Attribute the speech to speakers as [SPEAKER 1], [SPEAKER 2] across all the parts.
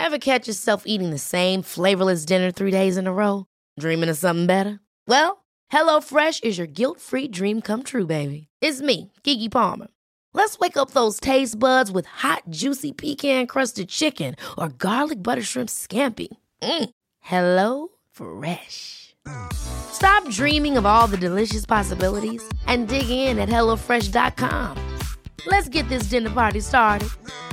[SPEAKER 1] Ever catch yourself eating the same flavorless dinner 3 days in a row? Dreaming of something better? Well, HelloFresh is your guilt-free dream come true, baby. It's me, Keke Palmer. Let's wake up those taste buds with hot, juicy pecan-crusted chicken or garlic butter shrimp scampi. Hello Fresh. Stop dreaming of all the delicious possibilities and dig in at HelloFresh.com. Let's get this dinner party started.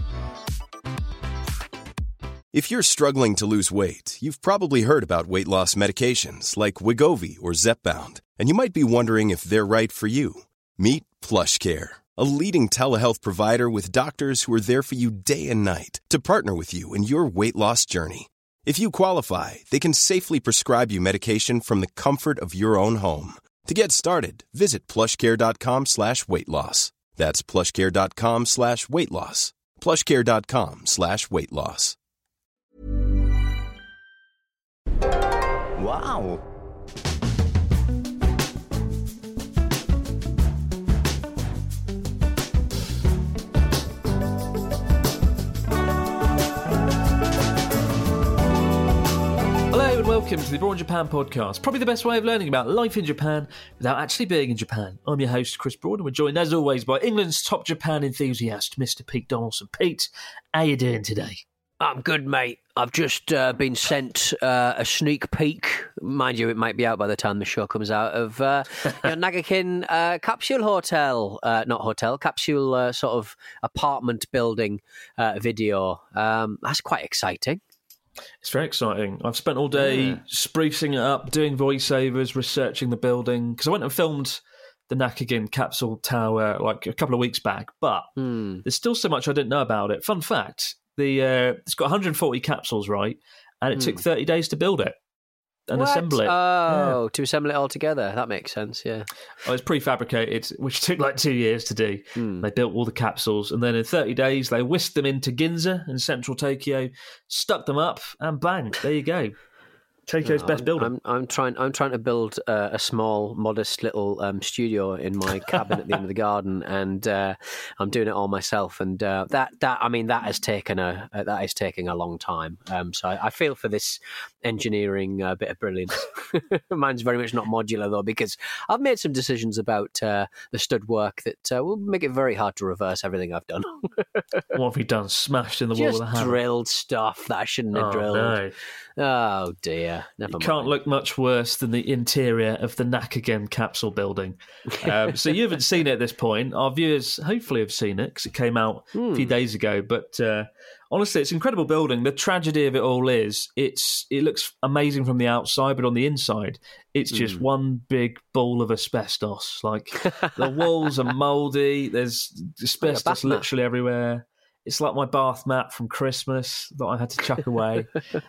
[SPEAKER 2] If you're struggling to lose weight, you've probably heard about weight loss medications like Wegovy or Zepbound, and you might be wondering if they're right for you. Meet PlushCare, a leading telehealth provider with doctors who are there for you day and night to partner with you in your weight loss journey. If you qualify, they can safely prescribe you medication from the comfort of your own home. To get started, visit plushcare.com/weightloss. That's plushcare.com/weightloss. plushcare.com/weightloss.
[SPEAKER 3] Wow.
[SPEAKER 4] Hello and welcome to the Abroad in Japan podcast. Probably the best way of learning about life in Japan without actually being in Japan. I'm your host, Chris Broad, and we're joined as always by England's top Japan enthusiast, Mr. Pete Donaldson. Pete, how you doing today?
[SPEAKER 5] I'm good, mate. I've just been sent a sneak peek. Mind you, it might be out by the time the show comes out, of Nagakin capsule hotel. Not hotel, capsule sort of apartment building video. That's quite exciting.
[SPEAKER 4] It's very exciting. I've spent all day sprucing it up, doing voiceovers, researching the building, because I went and filmed the Nakagin capsule tower like a couple of weeks back, but there's still so much I didn't know about it. Fun fact, it's got 140 capsules, right? And it took 30 days to build it and assemble it.
[SPEAKER 5] Oh, to assemble it all together. That makes sense, yeah.
[SPEAKER 4] Oh, it's prefabricated, which took like 2 years to do. They built all the capsules, and then in 30 days, they whisked them into Ginza in central Tokyo, stuck them up, and bang, there you go. Tokyo's best building.
[SPEAKER 5] I'm trying to build a small, modest little studio in my cabin at the end of the garden, and I'm doing it all myself. And that is taking a long time. So I feel for this engineering bit of brilliance. Mine's very much not modular though, because I've made some decisions about the stud work that will make it very hard to reverse everything I've done.
[SPEAKER 4] What have you done? Smashed in the wall with a hammer?
[SPEAKER 5] Just drilled stuff that I shouldn't have drilled.
[SPEAKER 4] No.
[SPEAKER 5] Oh dear. Never mind.
[SPEAKER 4] Can't look much worse than the interior of the Nakagin capsule building. So you haven't seen it at this point. Our viewers hopefully have seen it because it came out a few days ago. But honestly, it's an incredible building. The tragedy of it all is it looks amazing from the outside, but on the inside, it's just one big ball of asbestos. Like the walls are mouldy. There's asbestos literally everywhere. It's like my bath mat from Christmas that I had to chuck away.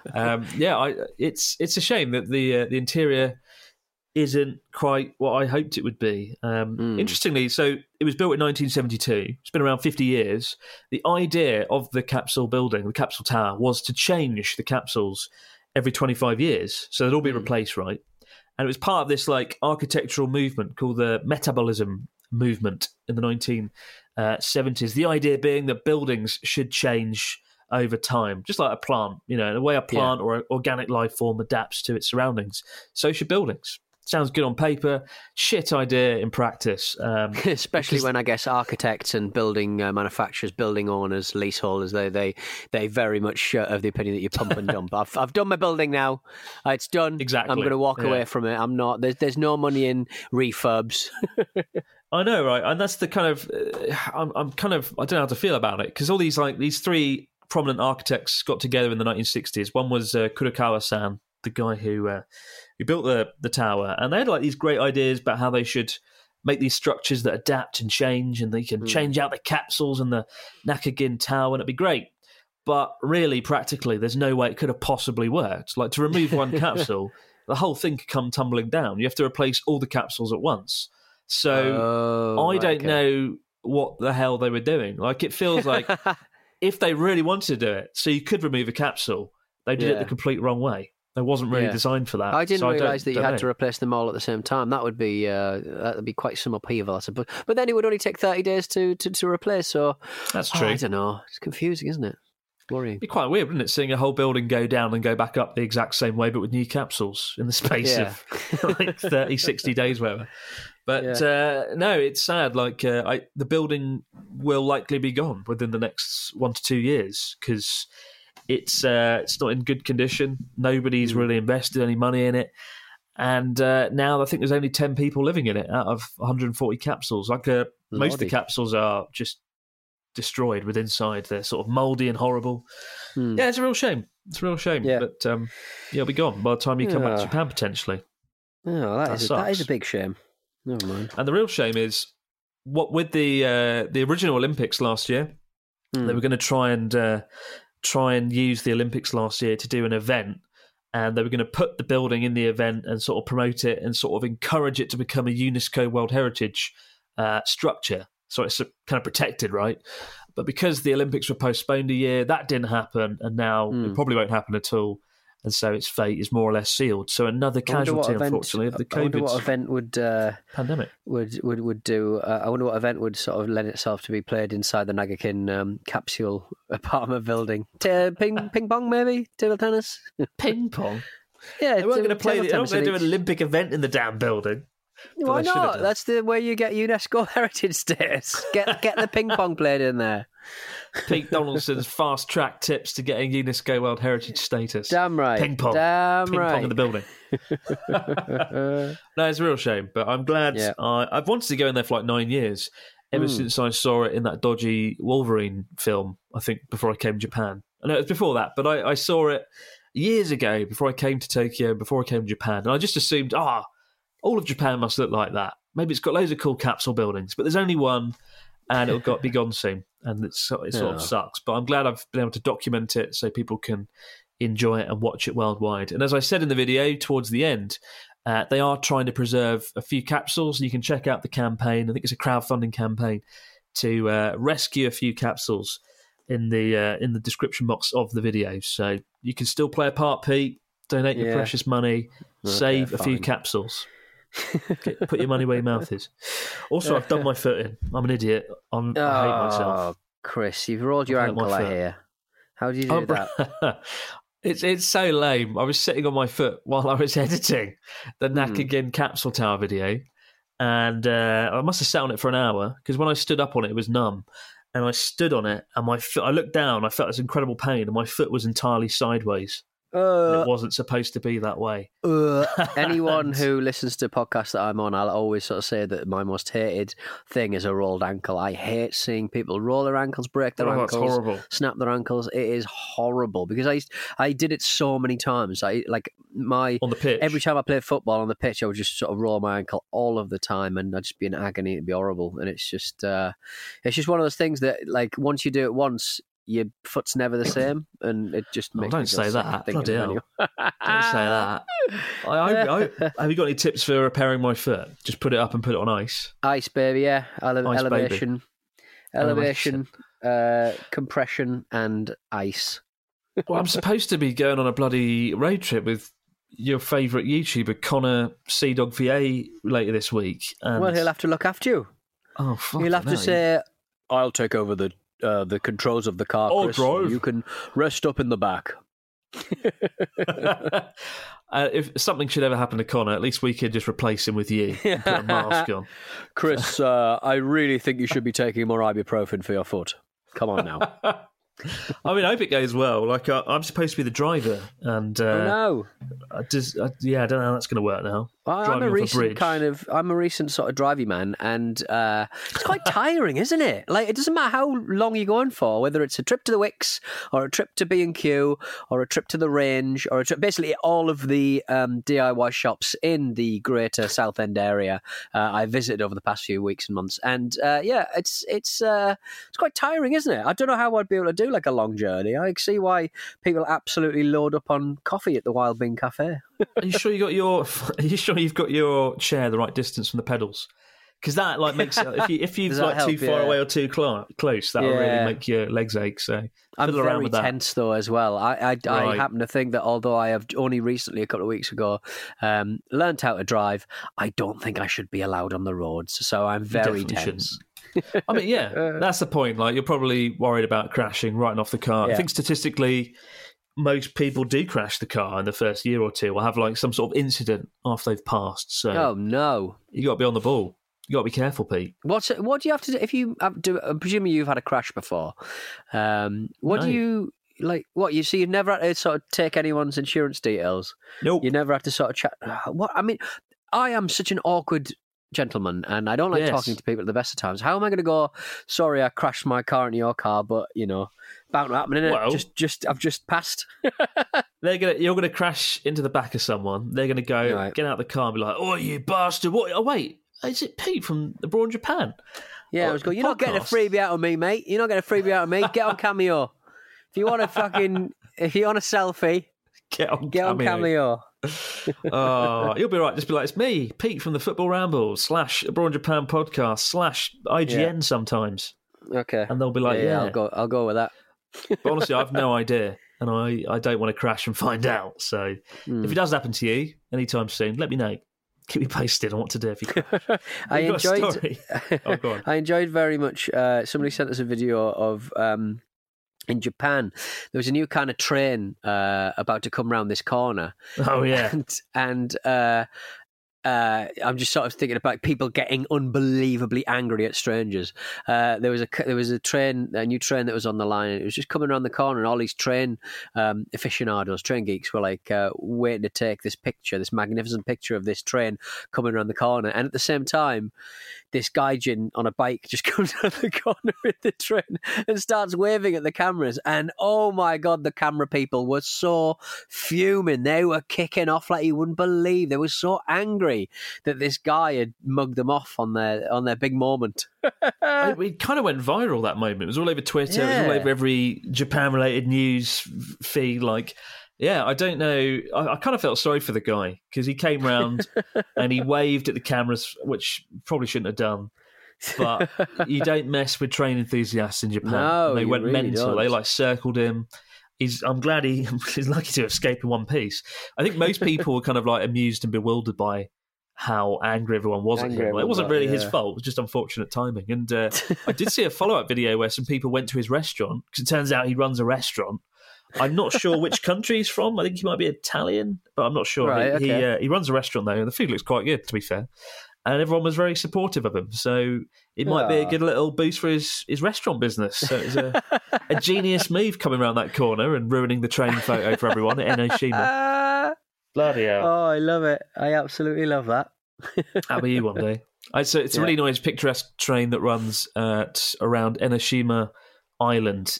[SPEAKER 4] It's a shame that the interior isn't quite what I hoped it would be. Interestingly, so it was built in 1972. It's been around 50 years. The idea of the capsule building, the capsule tower, was to change the capsules every 25 years. So they'd all be replaced, right? And it was part of this like architectural movement called the metabolism movement in the 1970s. The idea being that buildings should change over time, just like a plant. You know, the way a plant or an organic life form adapts to its surroundings, so should buildings. Sounds good on paper, shit idea in practice.
[SPEAKER 5] Especially when I guess architects and building manufacturers, building owners, leaseholders, they very much of the opinion that you pump and dump. I've done my building now. It's done.
[SPEAKER 4] Exactly.
[SPEAKER 5] I'm going to walk away from it. I'm not. There's no money in refurbs.
[SPEAKER 4] I know, right? And that's the kind of I'm kind of I don't know how to feel about it, because all these three prominent architects got together in the 1960s. One was Kurokawa-san, the guy who built the tower, and they had like these great ideas about how they should make these structures that adapt and change, and they can change out the capsules and the Nakagin tower, and it'd be great. But really, practically, there's no way it could have possibly worked. Like, to remove one capsule, the whole thing could come tumbling down. You have to replace all the capsules at once. So I don't know what the hell they were doing. Like, it feels like if they really wanted to do it, so you could remove a capsule, they did it the complete wrong way. It wasn't really designed for that.
[SPEAKER 5] I didn't realise that you had to replace them all at the same time. That would be quite some upheaval, I suppose. But then it would only take 30 days to replace. So
[SPEAKER 4] that's true.
[SPEAKER 5] I don't know. It's confusing, isn't it? worrying.
[SPEAKER 4] It'd be quite weird, wouldn't it, seeing a whole building go down and go back up the exact same way, but with new capsules in the space of like 30, 60 days, whatever. But no, it's sad. Like the building will likely be gone within the next 1 to 2 years because it's not in good condition. Nobody's really invested any money in it. And now I think there's only 10 people living in it out of 140 capsules. Like most of the capsules are just destroyed with inside. They're sort of mouldy and horrible. Yeah, it's a real shame.
[SPEAKER 5] Yeah.
[SPEAKER 4] But it'll be gone by the time you come back to Japan, potentially.
[SPEAKER 5] Oh, that is a big shame. Never mind.
[SPEAKER 4] And the real shame is what with the original Olympics last year, they were going to try and use the Olympics last year to do an event. And they were going to put the building in the event and sort of promote it and sort of encourage it to become a UNESCO World Heritage structure. So it's kind of protected, right? But because the Olympics were postponed a year, that didn't happen. And now it probably won't happen at all. And so its fate is more or less sealed. So another casualty, unfortunately, of the COVID
[SPEAKER 5] I wonder what event would
[SPEAKER 4] pandemic
[SPEAKER 5] would do. I wonder what event would sort of lend itself to be played inside the Nagakin capsule apartment building. Ping pong, maybe table tennis.
[SPEAKER 4] Ping pong.
[SPEAKER 5] Yeah,
[SPEAKER 4] they weren't going to play. They're not going to do an Olympic event in the damn building.
[SPEAKER 5] Why not? That's the way you get UNESCO heritage status. Get the ping pong played in there.
[SPEAKER 4] Pete Donaldson's fast track tips to getting UNESCO World Heritage status.
[SPEAKER 5] Damn right.
[SPEAKER 4] Ping pong. Ping pong in the building. No, it's a real shame, but I'm glad. Yeah. I've wanted to go in there for like 9 years, ever since I saw it in that dodgy Wolverine film, I think, before I came to Japan. I know it was before that, but I saw it years ago, before I came to Tokyo, before I came to Japan, and I just assumed, all of Japan must look like that. Maybe it's got loads of cool capsule buildings, but there's only one, and it'll be gone soon. And it sort of sucks. But I'm glad I've been able to document it so people can enjoy it and watch it worldwide. And as I said in the video towards the end, they are trying to preserve a few capsules. And you can check out the campaign. I think it's a crowdfunding campaign to rescue a few capsules in the description box of the video. So you can still play a part, Pete. Donate your precious money. Save a few capsules. Put your money where your mouth is. Also, I've done my foot in. I'm an idiot. I hate myself.
[SPEAKER 5] Chris, you've rolled your ankle, I hear. How did you do that?
[SPEAKER 4] It's so lame. I was sitting on my foot while I was editing the Nakagin Capsule Tower video, and I must have sat on it for an hour, because when I stood up on it, it was numb. And I stood on it, and my foot, I looked down, I felt this incredible pain, and my foot was entirely sideways. It wasn't supposed to be that way.
[SPEAKER 5] Anyone who listens to podcasts that I'm on, I'll always sort of say that my most hated thing is a rolled ankle. I hate seeing people roll their ankles, break their ankles,
[SPEAKER 4] that's horrible.
[SPEAKER 5] Snap their ankles. It is horrible, because I did it so many times. On the pitch. Every time I played football on the pitch, I would just sort of roll my ankle all of the time, and I'd just be in agony. It'd be horrible, and it's just one of those things that, like, once you do it once, your foot's never the same, and it just makes
[SPEAKER 4] don't say that. Bloody hell. Don't say that. Have you got any tips for repairing my foot? Just put it up and put it on ice.
[SPEAKER 5] Ice, baby, yeah. Elevation, compression, and ice.
[SPEAKER 4] Well, I'm supposed to be going on a bloody road trip with your favourite YouTuber, Connor Seadog VA, later this week. And...
[SPEAKER 5] Well, he'll have to look after you.
[SPEAKER 4] Oh, fuck.
[SPEAKER 5] He'll have to say, I'll take over the controls of the car, Chris.
[SPEAKER 4] Drive.
[SPEAKER 5] You can rest up in the back.
[SPEAKER 4] If something should ever happen to Connor, at least we could just replace him with you and put a mask on.
[SPEAKER 5] Chris, I really think you should be taking more ibuprofen for your foot. Come on now.
[SPEAKER 4] I mean, I hope it goes well. Like, I'm supposed to be the driver, and I don't know how that's going to work now.
[SPEAKER 5] I'm a recent sort of drivey man, and it's quite tiring, isn't it? Like, it doesn't matter how long you're going for, whether it's a trip to the Wicks, or a trip to B&Q, or a trip to the Range, or a trip, basically all of the DIY shops in the greater Southend area I visited over the past few weeks and months, and it's quite tiring, isn't it? I don't know how I'd be able to do like a long journey. I see why people absolutely load up on coffee at the Wild Bean Cafe.
[SPEAKER 4] Are you sure you've got your chair the right distance from the pedals? Because that makes if you've too far away or too close, that'll really make your legs ache. So
[SPEAKER 5] I'm very tense though as well. I happen to think that although I have only recently, a couple of weeks ago, learned how to drive, I don't think I should be allowed on the roads. So I'm very tense.
[SPEAKER 4] I mean, yeah, that's the point. Like, you're probably worried about crashing, writing off the car.
[SPEAKER 5] Yeah.
[SPEAKER 4] I think statistically, most people do crash the car in the first year or two, or have like some sort of incident after they've passed. So,
[SPEAKER 5] Oh no!
[SPEAKER 4] you got to be on the ball. You got to be careful, Pete.
[SPEAKER 5] What do you have to do if you do? I'm presuming you've had a crash before. What
[SPEAKER 4] No.
[SPEAKER 5] do you like? What you see? You've never had to sort of take anyone's insurance details.
[SPEAKER 4] Nope.
[SPEAKER 5] You never had to sort of chat. What I mean, I am such an awkward gentleman, and I don't like
[SPEAKER 4] Yes.
[SPEAKER 5] talking to people at the best of times. How am I going to go? Sorry, I crashed my car into your car, but bound to happen. Innit?
[SPEAKER 4] Well-
[SPEAKER 5] I've just passed.
[SPEAKER 4] You're gonna crash into the back of someone. They're gonna go
[SPEAKER 5] Right.
[SPEAKER 4] get out the car and be like, "Oh, you bastard! What? Oh, wait, is it Pete from Abroad Japan?"
[SPEAKER 5] Yeah, I was going. You're not getting a
[SPEAKER 4] podcast.
[SPEAKER 5] freebie out of me, mate. You're not getting a freebie out of me. Get on Cameo. If you want a selfie,
[SPEAKER 4] Get on
[SPEAKER 5] get on Cameo.
[SPEAKER 4] Oh, you'll be right. Just be like, "It's me, Pete from the Football Ramble / Abroad Japan podcast / IGN sometimes,"
[SPEAKER 5] Okay.
[SPEAKER 4] and they'll be like, "Yeah."
[SPEAKER 5] I'll go with that.
[SPEAKER 4] But honestly, I've no idea, and I don't want to crash and find out. So if it does happen to you anytime soon, let me know. Keep me posted on what to do if you crash.
[SPEAKER 5] I
[SPEAKER 4] You've got a
[SPEAKER 5] enjoyed.
[SPEAKER 4] story. Oh, go on.
[SPEAKER 5] I enjoyed very much. Somebody sent us a video of in Japan. There was a new kind of train about to come round this corner,
[SPEAKER 4] Oh yeah.
[SPEAKER 5] and I'm just sort of thinking about people getting unbelievably angry at strangers. There was a new train that was on the line, and it was just coming around the corner, and all these train aficionados, train geeks, were like waiting to take this magnificent picture of this train coming around the corner. And at the same time, this gaijin on a bike just comes around the corner in the train and starts waving at the cameras. And oh my God, the camera people were so fuming. They were kicking off like you wouldn't believe. They were so angry that this guy had mugged them off on their big moment.
[SPEAKER 4] It kind of went viral, that moment. It was all over Twitter. It was all
[SPEAKER 5] Yeah.
[SPEAKER 4] over every Japan-related news feed. Like, yeah, I don't know. I kind of felt sorry for the guy because he came round and he waved at the cameras, which probably shouldn't have done. But you don't mess with train enthusiasts in Japan.
[SPEAKER 5] No,
[SPEAKER 4] They
[SPEAKER 5] you
[SPEAKER 4] went
[SPEAKER 5] really
[SPEAKER 4] mental.
[SPEAKER 5] don't.
[SPEAKER 4] They like circled him. I'm glad he's lucky to escape in one piece. I think most people were kind of like amused and bewildered by how angry everyone was at
[SPEAKER 5] Angry
[SPEAKER 4] him. Like, it
[SPEAKER 5] everyone
[SPEAKER 4] wasn't
[SPEAKER 5] was,
[SPEAKER 4] really his
[SPEAKER 5] yeah.
[SPEAKER 4] fault. It was just unfortunate timing. And I did see a follow-up video where some people went to his restaurant because it turns out he runs a restaurant. I'm not sure which country he's from. I think he might be Italian, but I'm not sure.
[SPEAKER 5] Right, okay.
[SPEAKER 4] He runs a restaurant though, and the food looks quite good, to be fair. And everyone was very supportive of him. So it might be a good little boost for his restaurant business. So it was a genius move coming around that corner and ruining the train photo for everyone at Enoshima. Bloody hell.
[SPEAKER 5] Oh, I love it. I absolutely love that.
[SPEAKER 4] That'll be you one day. It's a really nice, picturesque train that runs around Enoshima Island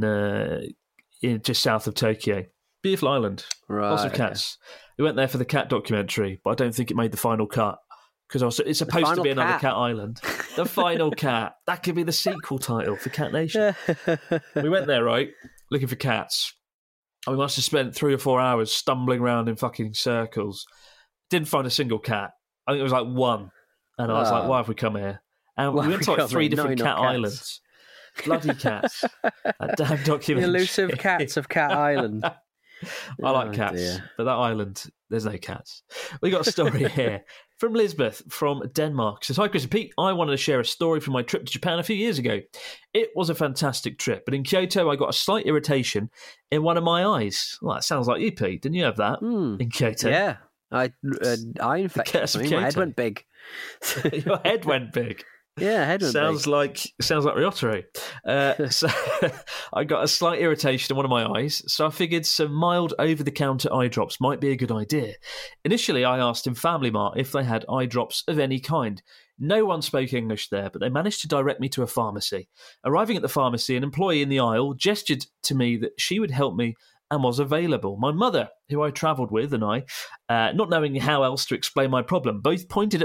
[SPEAKER 4] in just south of Tokyo. Beautiful island.
[SPEAKER 5] Right,
[SPEAKER 4] Lots of
[SPEAKER 5] okay.
[SPEAKER 4] cats. We went there for the cat documentary, but I don't think it made the final cut because it's supposed to
[SPEAKER 5] Final
[SPEAKER 4] be another
[SPEAKER 5] cat.
[SPEAKER 4] cat island. The final cat. That could be the sequel title for Cat Nation. We went there, right, looking for cats. And we must have spent 3 or 4 hours stumbling around in fucking circles. Didn't find a single cat. I think it was like one. And I was like, why have we come here? And
[SPEAKER 5] Why
[SPEAKER 4] we went
[SPEAKER 5] have
[SPEAKER 4] to
[SPEAKER 5] we
[SPEAKER 4] like
[SPEAKER 5] come
[SPEAKER 4] 3
[SPEAKER 5] here?
[SPEAKER 4] different
[SPEAKER 5] Not
[SPEAKER 4] cat
[SPEAKER 5] enough cats.
[SPEAKER 4] islands. Bloody cats. That damn
[SPEAKER 5] The
[SPEAKER 4] documentary.
[SPEAKER 5] elusive cats of Cat Island.
[SPEAKER 4] I like
[SPEAKER 5] Oh,
[SPEAKER 4] cats,
[SPEAKER 5] dear.
[SPEAKER 4] but that island, there's no cats. We got a story here from Lisbeth from Denmark. She says, "Hi Chris and Pete, I wanted to share a story from my trip to Japan a few years ago. It was a fantastic trip, but in Kyoto I got a slight irritation in one of my eyes." Well, that sounds like you, Pete. Didn't you have that in Kyoto?
[SPEAKER 5] Yeah. Eye infection.
[SPEAKER 4] curse of
[SPEAKER 5] My head
[SPEAKER 4] Kyoto.
[SPEAKER 5] went big.
[SPEAKER 4] Your head went big.
[SPEAKER 5] Yeah, head went
[SPEAKER 4] Sounds
[SPEAKER 5] big.
[SPEAKER 4] like Ryotaro. So I got a slight irritation in one of my eyes, so I figured some mild over-the-counter eye drops might be a good idea. Initially, I asked in Family Mart if they had eye drops of any kind. No one spoke English there, but they managed to direct me to a pharmacy. Arriving at the pharmacy, an employee in the aisle gestured to me that she would help me and was available. My mother, who I travelled with, and I, not knowing how else to explain my problem, both pointed at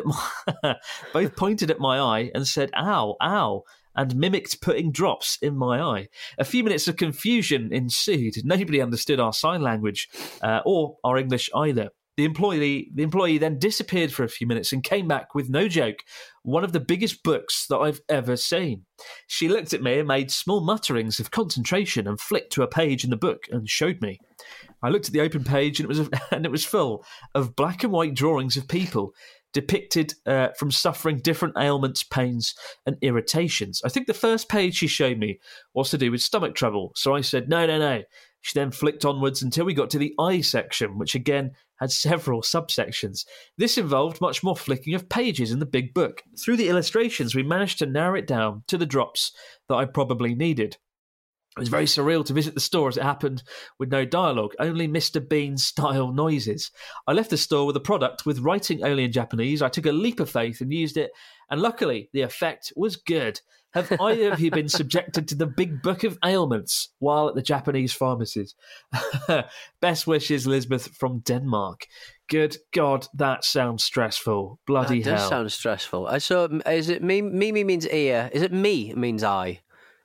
[SPEAKER 4] my eye and said, "Ow, ow," and mimicked putting drops in my eye. A few minutes of confusion ensued. Nobody understood our sign language or our English either. The employee then disappeared for a few minutes and came back with, no joke, one of the biggest books that I've ever seen. She looked at me and made small mutterings of concentration and flicked to a page in the book and showed me. I looked at the open page and it was full of black and white drawings of people. depicted from suffering different ailments, pains, and irritations. I think the first page she showed me was to do with stomach trouble. So I said, no. She then flicked onwards until we got to the eye section, which again had several subsections. This involved much more flicking of pages in the big book. Through the illustrations, we managed to narrow it down to the drops that I probably needed. It was very surreal to visit the store as it happened with no dialogue, only Mr. Bean-style noises. I left the store with a product with writing only in Japanese. I took a leap of faith and used it, and luckily the effect was good. Have either of you been subjected to the big book of ailments while at the Japanese pharmacies? Best wishes, Elizabeth from Denmark. Good God, that sounds stressful. Bloody hell.
[SPEAKER 5] That does sound stressful. So is it me means ear? Is it me means eye?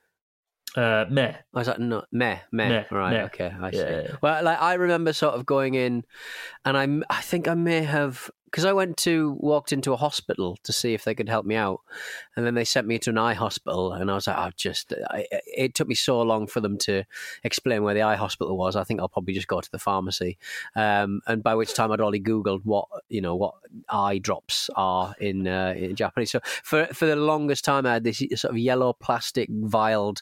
[SPEAKER 4] Meh.
[SPEAKER 5] Oh, is that not meh? Right,
[SPEAKER 4] meh.
[SPEAKER 5] okay, I see.
[SPEAKER 4] Yeah.
[SPEAKER 5] Well, like I remember sort of going in, and I think I may have, because I walked into a hospital to see if they could help me out, and then they sent me to an eye hospital, and I was like, it took me so long for them to explain where the eye hospital was. I think I'll probably just go to the pharmacy, and by which time I'd already Googled what eye drops are in Japanese. So for the longest time, I had this sort of yellow plastic vialed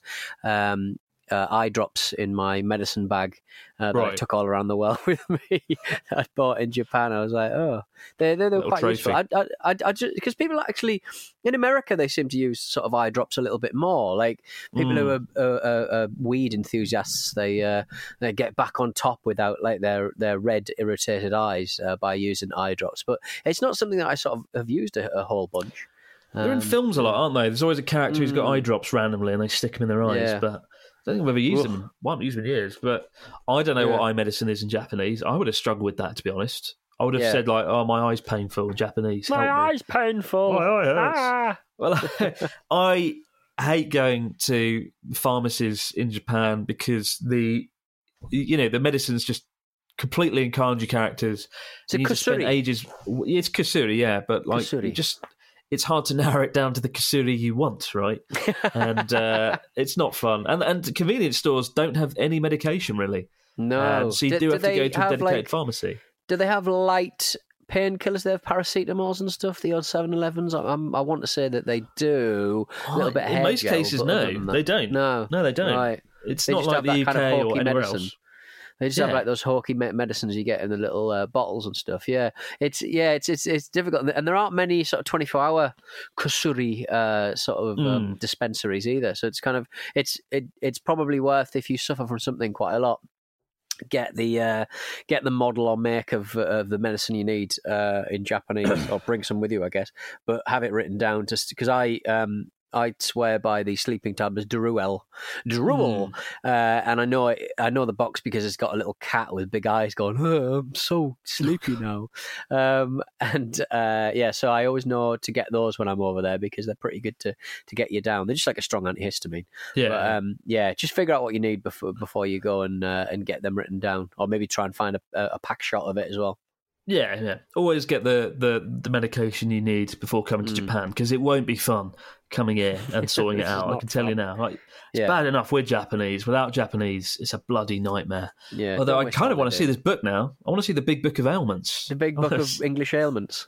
[SPEAKER 5] eye drops in my medicine bag that I took all around the world with me. I bought in Japan. I was like, oh, they're quite useful. I just, because people actually in America, they seem to use sort of eye drops a little bit more. Like people who are weed enthusiasts, they get back on top without like their red irritated eyes by using eye drops. But it's not something that I sort of have used a whole bunch.
[SPEAKER 4] They're in films a lot, aren't they? There's always a character who's got eye drops randomly and they stick them in their eyes.
[SPEAKER 5] Yeah.
[SPEAKER 4] But I don't think I've ever used them. I haven't used them in years. But I don't know what eye medicine is in Japanese. I would have struggled with that, to be honest. I would have said, like, oh, my eye's painful in Japanese.
[SPEAKER 5] My eye's painful.
[SPEAKER 4] My eye hurts. Well, I hate going to pharmacies in Japan because the medicine's just completely in kanji characters.
[SPEAKER 5] Is it kusuri?
[SPEAKER 4] Ages. It's kusuri, yeah, but like it's hard to narrow it down to the kusuri you want, right? And it's not fun. And convenience stores don't have any medication, really. No. So you do have to go to a dedicated pharmacy.
[SPEAKER 5] Do they have light painkillers? They have paracetamols and stuff, the old 7-Elevens? I want to say that they do. A little bit of
[SPEAKER 4] in most cases, no, they don't. No, they don't. Right. It's not like the UK kind of or anywhere else.
[SPEAKER 5] They just have like those hawky medicines you get in the little bottles and stuff. Yeah, it's difficult, and there aren't many sort of 24-hour kusuri dispensaries either. So it's kind of it's probably worth, if you suffer from something quite a lot, get the model or make of the medicine you need in Japanese, or bring some with you, I guess. But have it written down, just because I swear by the sleeping tablets Duruel, and I know the box because it's got a little cat with big eyes going, oh, I'm so sleepy now, so I always know to get those when I'm over there because they're pretty good to get you down. They're just like a strong antihistamine. But, just figure out what you need before you go and get them written down, or maybe try and find a pack shot of it as well.
[SPEAKER 4] Yeah. Always get the medication you need before coming to Japan, because it won't be fun coming here and sorting it out. I can tell you now. It's bad enough with Japanese. Without Japanese, it's a bloody nightmare. Yeah. Although I kind of want to see this book now. I want to see the Big Book of Ailments.
[SPEAKER 5] The Big Book of English Ailments.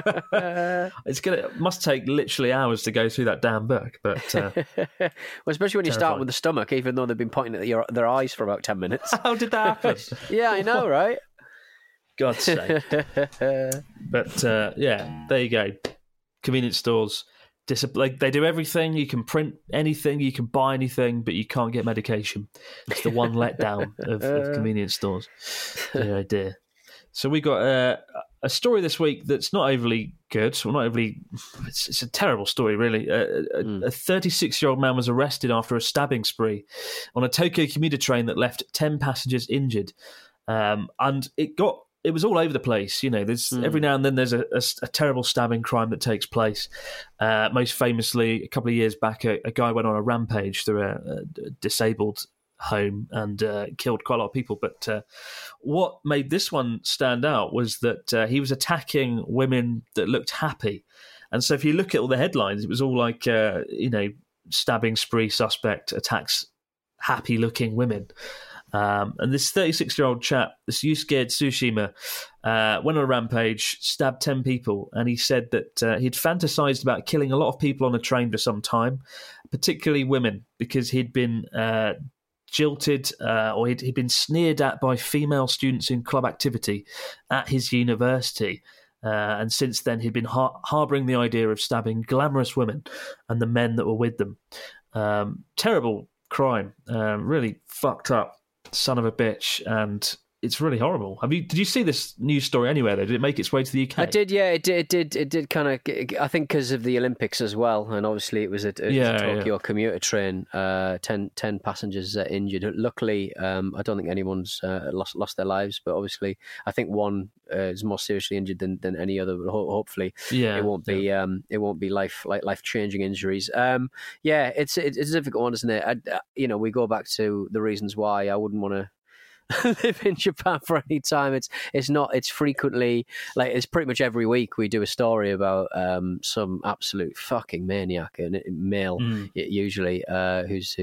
[SPEAKER 4] It must take literally hours to go through that damn book. But
[SPEAKER 5] well, especially when you start with the stomach, even though they've been pointing at their eyes for about 10 minutes.
[SPEAKER 4] How did that happen?
[SPEAKER 5] Yeah, I know, right?
[SPEAKER 4] God's sake. But there you go. Convenience stores, they do everything. You can print anything, you can buy anything, but you can't get medication. It's the one letdown of convenience stores. Dear, dear. So we got a story this week that's not overly good. Well, not overly. It's a terrible story, really. A 36-year-old man was arrested after a stabbing spree on a Tokyo commuter train that left 10 passengers injured, and it was all over the place. There's every now and then there's a terrible stabbing crime that takes place. Most famously, a couple of years back, a guy went on a rampage through a disabled home and killed quite a lot of people. But what made this one stand out was that he was attacking women that looked happy. And so if you look at all the headlines, it was all like, stabbing spree suspect attacks happy-looking women. And this 36-year-old chap, this Yusuke Tsushima, went on a rampage, stabbed 10 people, and he said that he'd fantasized about killing a lot of people on a train for some time, particularly women, because he'd been jilted or he'd been sneered at by female students in club activity at his university. And since then, he'd been harbouring the idea of stabbing glamorous women and the men that were with them. Terrible crime, really fucked up son of a bitch, and it's really horrible. Did you see this news story anywhere, though? Did it make its way to the UK?
[SPEAKER 5] I did, yeah. It did kind of, I think because of the Olympics as well, and obviously it was a Tokyo commuter train, 10 passengers injured. Luckily, I don't think anyone's lost their lives, but obviously I think one is more seriously injured than any other. Hopefully it won't be life-changing injuries. It's a difficult one, isn't it? We go back to the reasons why I wouldn't want to live in Japan for any time. It's frequently, like, it's pretty much every week we do a story about some absolute fucking maniac, and male usually, who's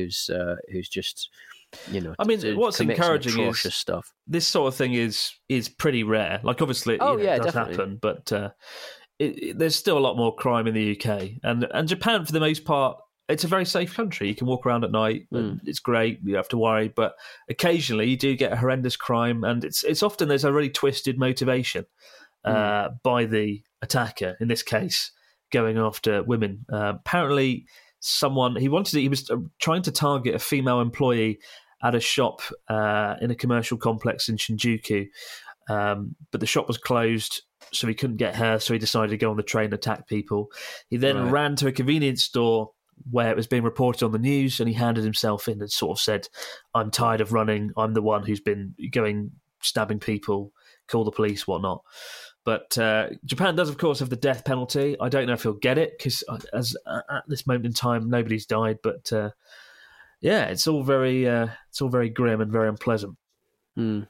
[SPEAKER 5] just,
[SPEAKER 4] I mean, what's encouraging is
[SPEAKER 5] stuff.
[SPEAKER 4] This sort of thing is pretty rare. Like, obviously, it does definitely happen, but there's still a lot more crime in the UK, and Japan, for the most part, it's a very safe country. You can walk around at night. It's great. You don't have to worry. But occasionally you do get a horrendous crime, and it's often there's a really twisted motivation by the attacker, in this case, going after women. Apparently, he was trying to target a female employee at a shop in a commercial complex in Shinjuku, but the shop was closed, so he couldn't get her, so he decided to go on the train and attack people. He then ran to a convenience store where it was being reported on the news, and he handed himself in and sort of said, "I'm tired of running. I'm the one who's been stabbing people, call the police, whatnot." But Japan does, of course, have the death penalty. I don't know if he'll get it, because at this moment in time, nobody's died. But it's all very grim and very unpleasant.
[SPEAKER 5] And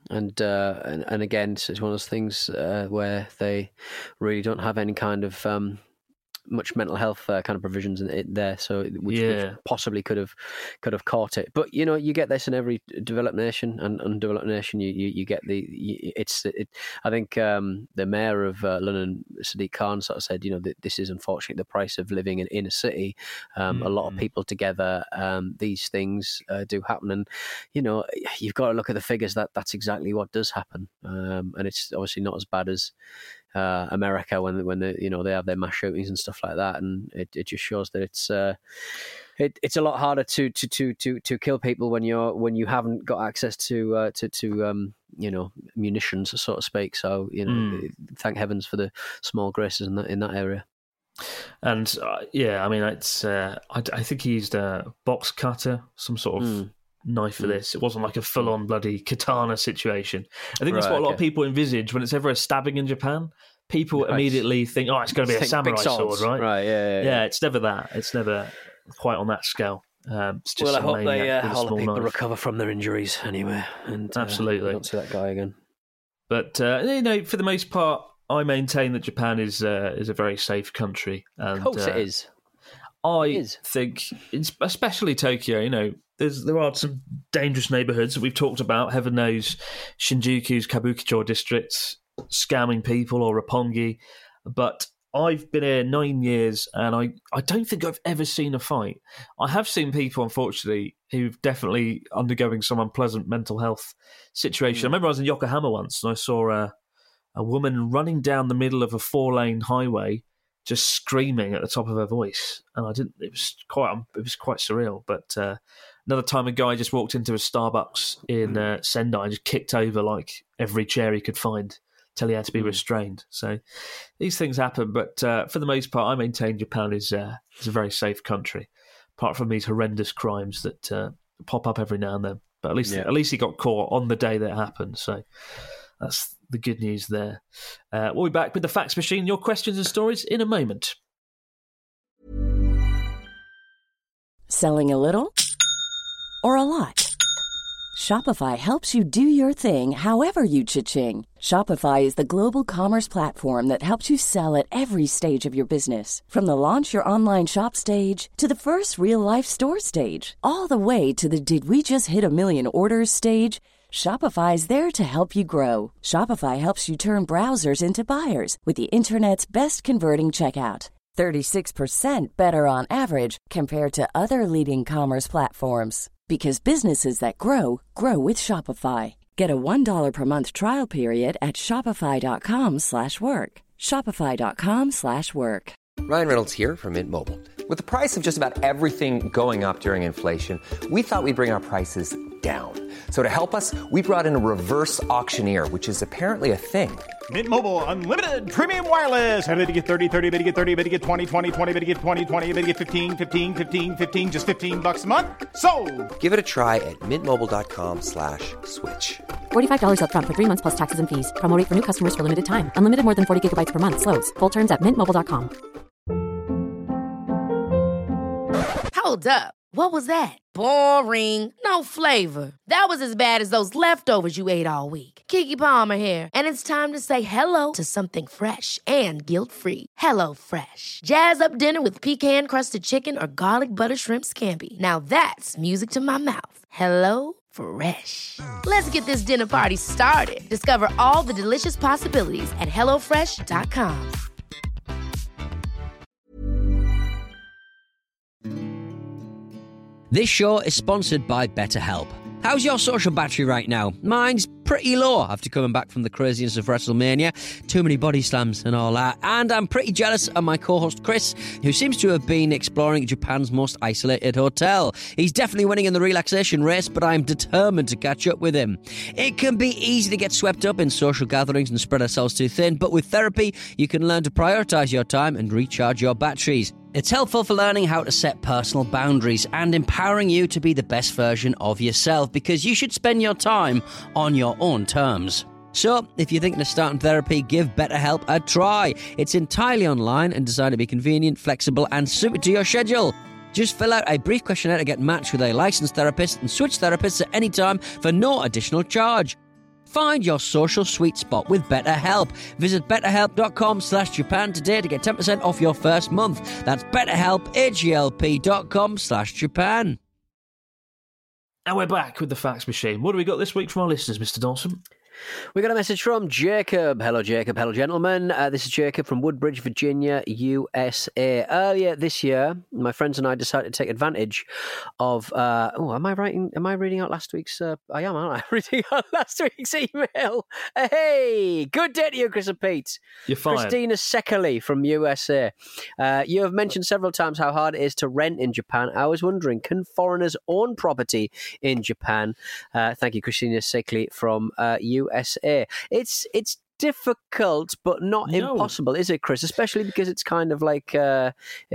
[SPEAKER 5] again, it's one of those things where they really don't have any kind of much mental health kind of provisions in there, so which possibly could have caught it. But you get this in every developed nation, and undeveloped nation you get I think the mayor of London, Sadiq Khan, sort of said, this is unfortunately the price of living in a city. A lot of people together, these things do happen, and you've got to look at the figures. That's exactly what does happen, and it's obviously not as bad as America when they have their mass shootings and stuff like that, and it just shows that it's a lot harder to kill people when you haven't got access to munitions, so to speak. So thank heavens for the small graces in that area.
[SPEAKER 4] And I mean, it's I think he used a box cutter, some sort of knife for this. It wasn't like a full-on bloody katana situation. I think that's what a lot of people envisage when it's ever a stabbing in Japan. People immediately think, it's going to be a samurai sword, right?
[SPEAKER 5] Right, yeah.
[SPEAKER 4] It's never that. It's never quite on that scale. It's just
[SPEAKER 5] I hope all the people
[SPEAKER 4] knife.
[SPEAKER 5] recover from their injuries anyway. And
[SPEAKER 4] absolutely,
[SPEAKER 5] don't see that guy again.
[SPEAKER 4] But for the most part, I maintain that Japan is a very safe country. And,
[SPEAKER 5] of course, it is.
[SPEAKER 4] I think, especially Tokyo, there are some dangerous neighbourhoods that we've talked about. Heaven knows Shinjuku's Kabukicho districts, scamming people, or Roppongi. But I've been here 9 years, and I don't think I've ever seen a fight. I have seen people, unfortunately, who've definitely undergoing some unpleasant mental health situation. I remember I was in Yokohama once, and I saw a woman running down the middle of a 4-lane highway, just screaming at the top of her voice, and it was quite surreal. But another time, a guy just walked into a Starbucks in Sendai and just kicked over like every chair he could find till he had to be restrained. So these things happen, but for the most part, I maintain Japan is a very safe country, apart from these horrendous crimes that pop up every now and then. But at least he got caught on the day that it happened. So that's the good news there. We'll be back with the Fax Machine. Your questions and stories in a moment.
[SPEAKER 3] Selling a little or a lot? Shopify helps you do your thing however you cha-ching. Shopify is the global commerce platform that helps you sell at every stage of your business. From the launch your online shop stage to the first real-life store stage, all the way to the did we just hit a million orders stage. Shopify is there to help you grow. Shopify helps you turn browsers into buyers with the internet's best converting checkout. 36% better on average compared to other leading commerce platforms. Because businesses that grow, grow with Shopify. Get a $1 per month trial period at shopify.com/work. Shopify.com/work.
[SPEAKER 6] Ryan Reynolds here from Mint Mobile. With the price of just about everything going up during inflation, we thought we'd bring our prices down. So to help us, we brought in a reverse auctioneer, which is apparently a thing.
[SPEAKER 7] Mint Mobile Unlimited Premium Wireless. How to get 30, 30, bit to get 30, bit to get 20, 20, 20, bit to get 20, 20, bit to get 15, 15, 15, 15, just $15 a month? Sold!
[SPEAKER 6] Give it a try at mintmobile.com/switch.
[SPEAKER 8] $45 up front for 3 months plus taxes and fees. Promo rate for new customers for limited time. Unlimited more than 40 gigabytes per month. Slows full terms at mintmobile.com.
[SPEAKER 1] Hold up. What was that? Boring. No flavor. That was as bad as those leftovers you ate all week. Keke Palmer here, and it's time to say hello to something fresh and guilt-free. Hello Fresh. Jazz up dinner with pecan-crusted chicken or garlic butter shrimp scampi. Now that's music to my mouth. Hello Fresh. Let's get this dinner party started. Discover all the delicious possibilities at hellofresh.com.
[SPEAKER 9] This show is sponsored by BetterHelp. How's your social battery right now? Mine's pretty low after coming back from the craziness of WrestleMania. Too many body slams and all that. And I'm pretty jealous of my co-host Chris, who seems to have been exploring Japan's most isolated hotel. He's definitely winning in the relaxation race, but I'm determined to catch up with him. It can be easy to get swept up in social gatherings and spread ourselves too thin, but with therapy, you can learn to prioritise your time and recharge your batteries. It's helpful for learning how to set personal boundaries and empowering you to be the best version of yourself, because you should spend your time on your own terms. So, if you're thinking of starting therapy, give BetterHelp a try. It's entirely online and designed to be convenient, flexible and suited to your schedule. Just fill out a brief questionnaire to get matched with a licensed therapist and switch therapists at any time for no additional charge. Find your social sweet spot with BetterHelp. Visit betterhelp.com/Japan today to get 10% off your first month. That's BetterHelp, HELP.com/Japan.
[SPEAKER 4] And we're back with the fax machine. What do we got this week from our listeners, Mr. Dawson?
[SPEAKER 5] We got a message from Jacob. Hello, Jacob. Hello, gentlemen. This is Jacob from Woodbridge, Virginia, USA. Earlier this year, my friends and I decided to take advantage of. Am I reading out last week's? I am, aren't I? Reading out last week's email. Hey, good day to you, Chris and Pete.
[SPEAKER 4] You're fine.
[SPEAKER 5] Christina Sekeli from USA. You have mentioned several times how hard it is to rent in Japan. I was wondering, can foreigners own property in Japan? Thank you, Christina Sekeli from USA. It's difficult, but not impossible, is it, Chris? Especially because it's kind of like the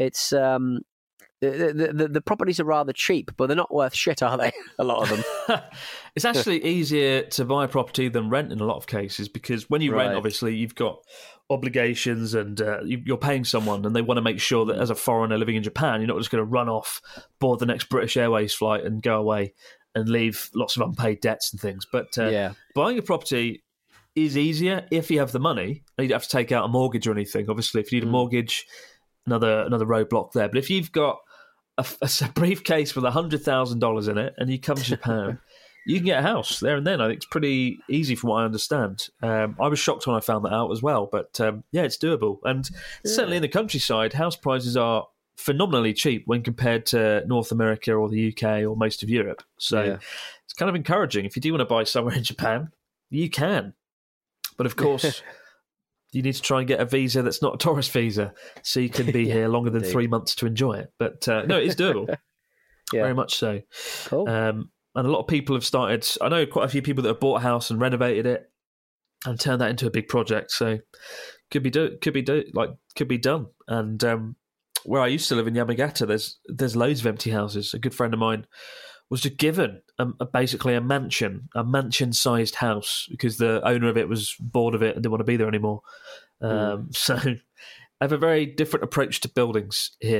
[SPEAKER 5] properties are rather cheap, but they're not worth shit, are they? A lot of them.
[SPEAKER 4] It's actually easier to buy a property than rent in a lot of cases, because when you rent, obviously, you've got obligations and you're paying someone, and they want to make sure that as a foreigner living in Japan, you're not just going to run off, board the next British Airways flight and go away and leave lots of unpaid debts and things. But buying a property is easier if you have the money. You don't have to take out a mortgage or anything. Obviously, if you need a mortgage, another roadblock there. But if you've got a briefcase with $100,000 in it and you come to Japan, you can get a house there and then. I think it's pretty easy from what I understand. I was shocked when I found that out as well. But it's doable. And certainly in the countryside, house prices are phenomenally cheap when compared to North America or the UK or most of Europe. So it's kind of encouraging. If you do want to buy somewhere in Japan, you can. But of course, you need to try and get a visa that's not a tourist visa, so you can be here longer than 3 months to enjoy it. But no, it is doable. Very much so.
[SPEAKER 5] Cool.
[SPEAKER 4] And a lot of people have started. I know quite a few people that have bought a house and renovated it and turned that into a big project. So could be done. And where I used to live in Yamagata, there's loads of empty houses. A good friend of mine was just given basically a mansion-sized house, because the owner of it was bored of it and didn't want to be there anymore. So I have a very different approach to buildings here.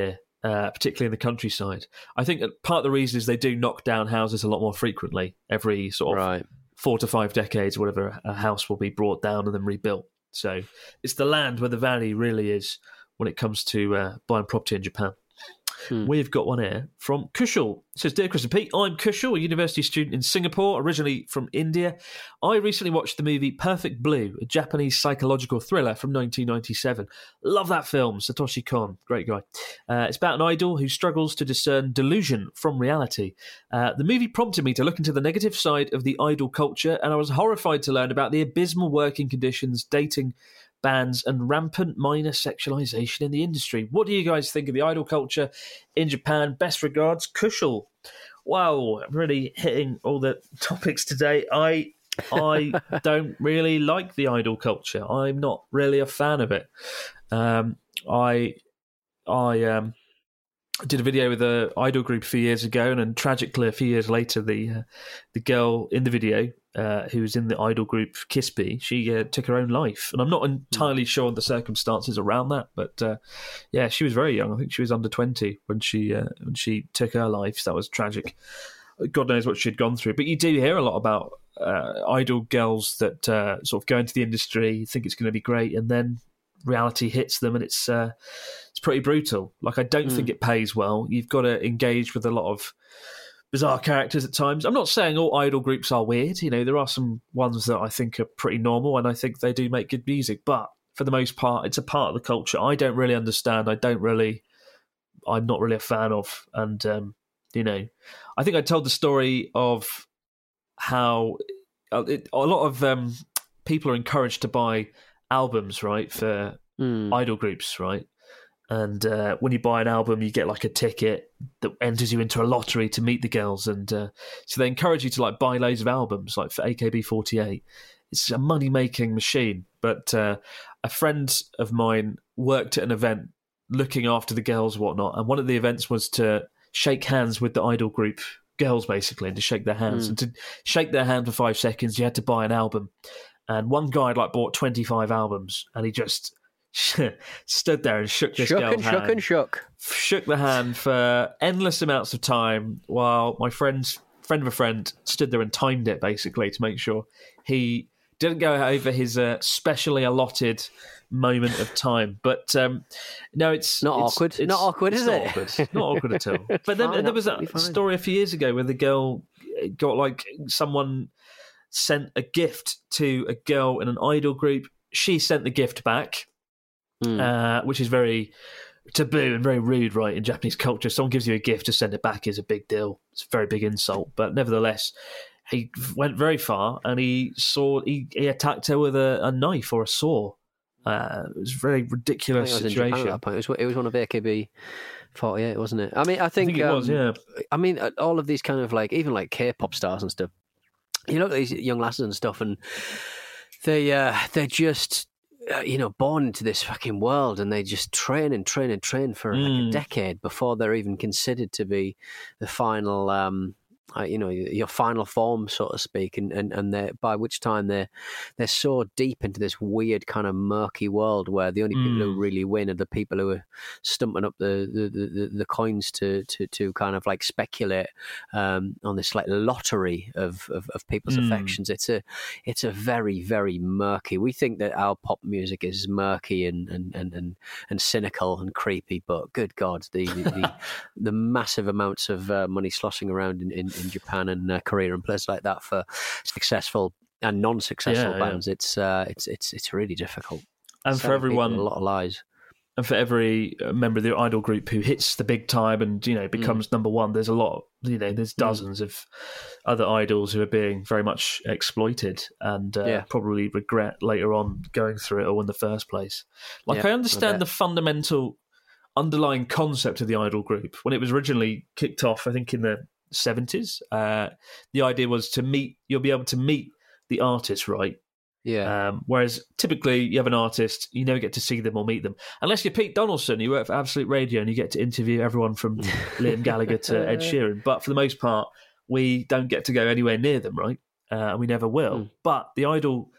[SPEAKER 4] particularly in the countryside. I think that part of the reason is they do knock down houses a lot more frequently. Every sort of 4 to 5 decades, whatever, a house will be brought down and then rebuilt. So it's the land where the value really is when it comes to buying property in Japan. We've got one here from Kushal. It says, Dear Chris and Pete, I'm Kushal, a university student in Singapore, originally from India. I recently watched the movie Perfect Blue, a Japanese psychological thriller from 1997. Love that film. Satoshi Kon, great guy. It's about an idol who struggles to discern delusion from reality. The movie prompted me to look into the negative side of the idol culture, and I was horrified to learn about the abysmal working conditions, dating bans, and rampant minor sexualization in the industry. What do you guys think of the idol culture in Japan? Best regards, Kushal. Wow, really hitting all the topics today. I don't really like the idol culture. I'm not really a fan of it. I did a video with an idol group a few years ago, and then tragically a few years later, the girl in the video, who was in the idol group Kisby, she took her own life, and I'm not entirely sure on the circumstances around that, but yeah, she was very young. I think she was under 20 when she took her life. So that was tragic. God knows what she'd gone through. But you do hear a lot about idol girls that sort of go into the industry, think it's going to be great, and then reality hits them, and it's pretty brutal. Like, I don't think it pays well. You've got to engage with a lot of bizarre characters at times. I'm not saying all idol groups are weird. You know, there are some ones that I think are pretty normal, and I think they do make good music. But for the most part, it's a part of the culture I don't really understand. I'm not really a fan of. And, you know, I think I told the story of how a lot of people are encouraged to buy albums, right, for idol groups, right? And when you buy an album, you get like a ticket that enters you into a lottery to meet the girls. And so they encourage you to like buy loads of albums, like for AKB48. It's a money-making machine. But a friend of mine worked at an event looking after the girls and whatnot. And one of the events was to shake hands with the idol group girls, basically, and to shake their hands. And to shake their hand for 5 seconds, you had to buy an album. And one guy had like bought 25 albums, and he just stood there and shook this girl's hand. Shook the hand for endless amounts of time, while my friend of a friend stood there and timed it, basically, to make sure he didn't go over his specially allotted moment of time. But no, it's
[SPEAKER 5] not awkward. It's not awkward, is it?
[SPEAKER 4] Awkward. Not awkward at all. But then there was that story a few years ago where the girl got like someone sent a gift to a girl in an idol group. She sent the gift back, which is very taboo and very rude, right, in Japanese culture. If someone gives you a gift, to send it back is a big deal. It's a very big insult. But nevertheless, he went very far, and he attacked her with a knife or a saw. It was a very ridiculous situation.
[SPEAKER 5] At that point. It was one of AKB48, wasn't it? I mean, I think
[SPEAKER 4] it was, yeah.
[SPEAKER 5] I mean, all of these kind of like, even like K-pop stars and stuff, you look at these young lasses and stuff, and they're just born into this fucking world, and they just train for like a decade before they're even considered to be the final your final form, so to speak, and by which time they're so deep into this weird kind of murky world where the only people who really win are the people who are stumping up the coins to kind of like speculate on this like lottery of people's affections. It's a very, very murky. We think that our pop music is murky and cynical and creepy, but good God, the massive amounts of money sloshing around in Japan and Korea and places like that for successful and non-successful bands, it's really difficult.
[SPEAKER 4] And for everyone,
[SPEAKER 5] a lot of lies.
[SPEAKER 4] And for every member of the idol group who hits the big time and becomes number one, there's a lot. There's dozens of other idols who are being very much exploited and probably regret later on going through it all in the first place. Like, I understand the fundamental underlying concept of the idol group when it was originally kicked off. I think in the 70s, the idea was you'll be able to meet the artist, right?
[SPEAKER 5] Yeah.
[SPEAKER 4] Whereas typically you have an artist, you never get to see them or meet them. Unless you're Pete Donaldson, you work for Absolute Radio and you get to interview everyone from Liam Gallagher to Ed Sheeran. But for the most part, we don't get to go anywhere near them, right? And we never will. But the idol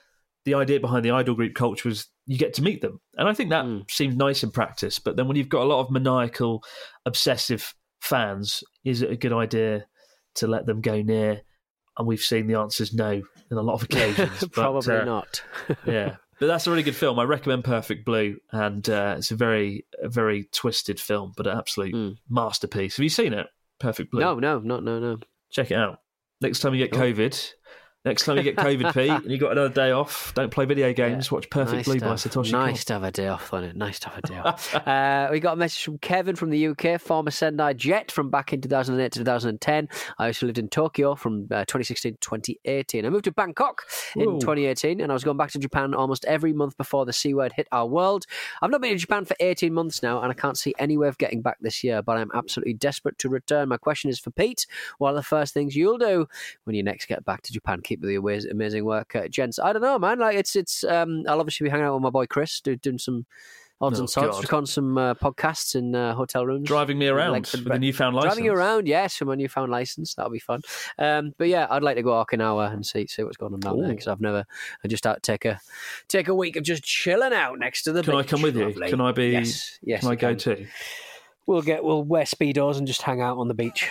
[SPEAKER 4] the idea behind the idol group culture was you get to meet them. And I think that seems nice in practice. But then when you've got a lot of maniacal, obsessive fans, is it a good idea to let them go near? And we've seen the answers no in a lot of occasions.
[SPEAKER 5] Probably not.
[SPEAKER 4] Yeah. But that's a really good film. I recommend Perfect Blue. And it's a very twisted film, but an absolute masterpiece. Have you seen it? Perfect Blue?
[SPEAKER 5] No.
[SPEAKER 4] Check it out. Next time you get COVID, Pete, and you got another day off, don't play video games, watch Perfect Blue by Satoshi Kon.
[SPEAKER 5] Nice to have a day off on it. Nice to have a day off. We got a message from Kevin from the UK, former Sendai Jet from back in 2008 to 2010. I also lived in Tokyo from 2016 to 2018. I moved to Bangkok in 2018, and I was going back to Japan almost every month before the C word hit our world. I've not been in Japan for 18 months now, and I can't see any way of getting back this year, but I'm absolutely desperate to return. My question is for Pete. What are the first things you'll do when you next get back to Japan? Keep with the amazing work, gents. I don't know, man. Like it's I'll obviously be hanging out with my boy Chris, doing some odds and sods, recording some podcasts in hotel rooms,
[SPEAKER 4] driving me around with a newfound license.
[SPEAKER 5] Driving you around, yes, with my newfound license. That'll be fun. But yeah, I'd like to go Okinawa and see what's going on down there, because I just take a week of just chilling out next to the beach.
[SPEAKER 4] Can I come with you?
[SPEAKER 5] Lovely.
[SPEAKER 4] Can I be?
[SPEAKER 5] Yes.
[SPEAKER 4] Can I go too?
[SPEAKER 5] We'll wear Speedos and just hang out on the beach.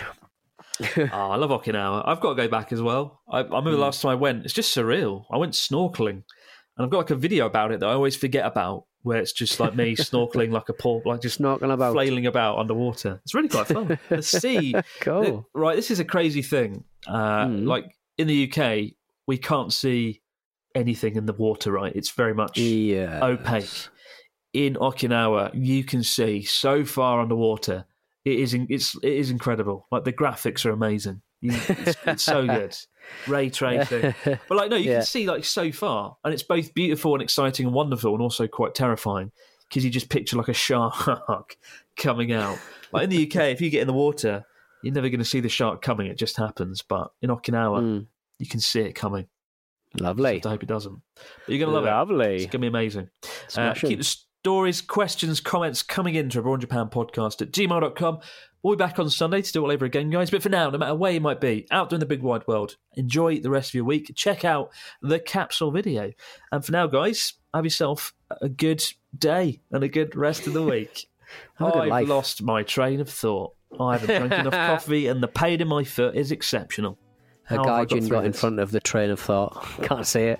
[SPEAKER 4] I love Okinawa. I've got to go back as well. I remember the last time I went, it's just surreal. I went snorkeling, and I've got like a video about it that I always forget about, where it's just like me snorkeling like a pork, like just flailing about underwater. It's really quite fun. The sea,
[SPEAKER 5] cool.
[SPEAKER 4] Right, this is a crazy thing. Like in the UK, we can't see anything in the water. Right, it's very much opaque. In Okinawa, you can see so far underwater. It is incredible. Like the graphics are amazing. It's so good. Ray tracing. But like, no, you can see like so far, and it's both beautiful and exciting and wonderful, and also quite terrifying, because you just picture like a shark coming out. Like in the UK, if you get in the water, you're never going to see the shark coming. It just happens. But in Okinawa, you can see it coming.
[SPEAKER 5] Lovely.
[SPEAKER 4] So I hope it doesn't. But you're going to love it.
[SPEAKER 5] Lovely.
[SPEAKER 4] It's going to be amazing. Keep the stories, questions, comments coming into Abroad in Japan podcast at gmail.com. We'll be back on Sunday to do it all over again, guys. But for now, no matter where you might be, out there in the big wide world, enjoy the rest of your week. Check out the capsule video. And for now, guys, have yourself a good day and a good rest of the week. I've lost my train of thought. I haven't drunk enough coffee, and the pain in my foot is exceptional.
[SPEAKER 5] A gaijin got in front of the train of thought. Can't see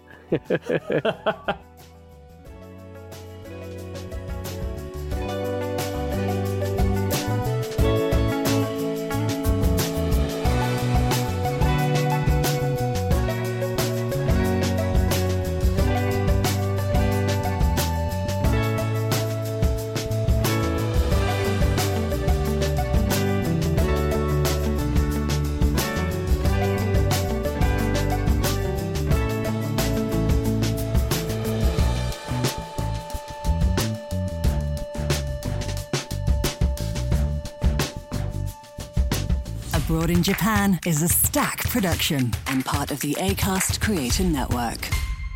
[SPEAKER 5] it.
[SPEAKER 10] Abroad in Japan is a Stack production and part of the Acast Creator Network.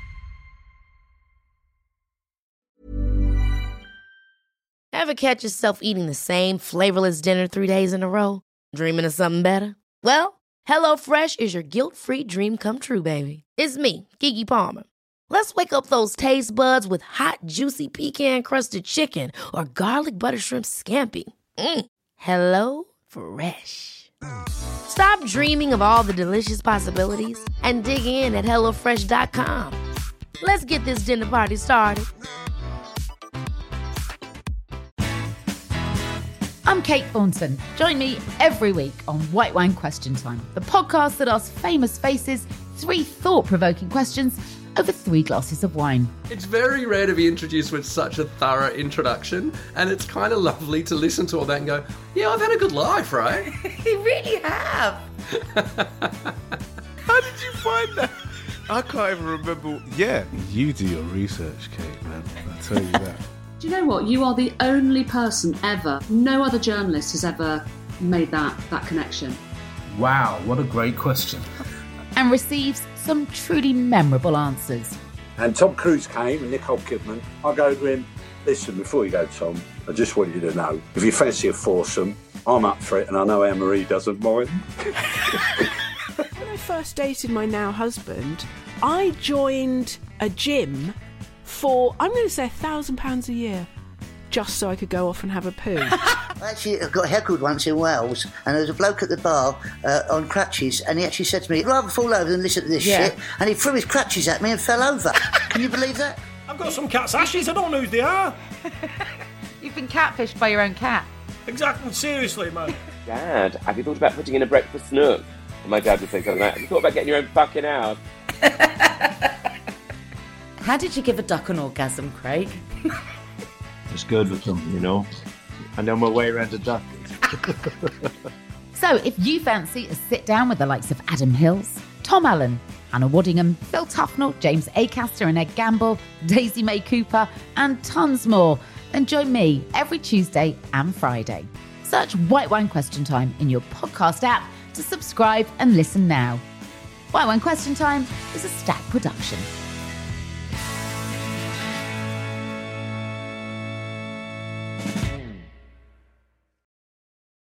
[SPEAKER 1] Ever catch yourself eating the same flavorless dinner 3 days in a row? Dreaming of something better? Well, HelloFresh is your guilt-free dream come true, baby. It's me, Keke Palmer. Let's wake up those taste buds with hot, juicy pecan-crusted chicken or garlic butter shrimp scampi. Hello Fresh. Stop dreaming of all the delicious possibilities and dig in at HelloFresh.com. Let's get this dinner party started.
[SPEAKER 11] I'm Kate Thornton. Join me every week on White Wine Question Time, the podcast that asks famous faces 3 thought-provoking questions over 3 glasses of wine.
[SPEAKER 12] It's very rare to be introduced with such a thorough introduction, and it's kind of lovely to listen to all that and go, yeah, I've had a good life, right?
[SPEAKER 11] You really have.
[SPEAKER 13] How did you find that? I can't even remember. Yeah, you do your research, Kate, man. I'll tell you that.
[SPEAKER 14] Do you know what? You are the only person ever, no other journalist has ever made that connection.
[SPEAKER 15] Wow, what a great question.
[SPEAKER 11] And receives some truly memorable answers.
[SPEAKER 16] And Tom Cruise came and Nicole Kidman. I go to him, listen, before you go, Tom, I just want you to know, if you fancy a foursome, I'm up for it, and I know Anne-Marie doesn't mind.
[SPEAKER 17] When I first dated my now husband, I joined a gym for, I'm going to say £1,000 a year, just so I could go off and have a poo.
[SPEAKER 18] Actually, I got heckled once in Wales, and there was a bloke at the bar on crutches, and he actually said to me, I'd rather fall over than listen to this shit, and he threw his crutches at me and fell over. Can you believe that?
[SPEAKER 19] I've got some cat's ashes, I don't know who they are.
[SPEAKER 11] You've been catfished by your own cat.
[SPEAKER 19] Exactly, seriously, man.
[SPEAKER 20] Dad, have you thought about putting in a breakfast nook? And my dad would say something like, have you thought about getting your own fucking house?
[SPEAKER 21] How did you give a duck an orgasm, Craig?
[SPEAKER 22] It's good with them, you know. I know my way around a duck.
[SPEAKER 11] So if you fancy a sit down with the likes of Adam Hills, Tom Allen, Hannah Waddingham, Phil Tufnell, James Acaster and Ed Gamble, Daisy May Cooper, and tons more, then join me every Tuesday and Friday. Search White Wine Question Time in your podcast app to subscribe and listen now. White Wine Question Time is a Stack production.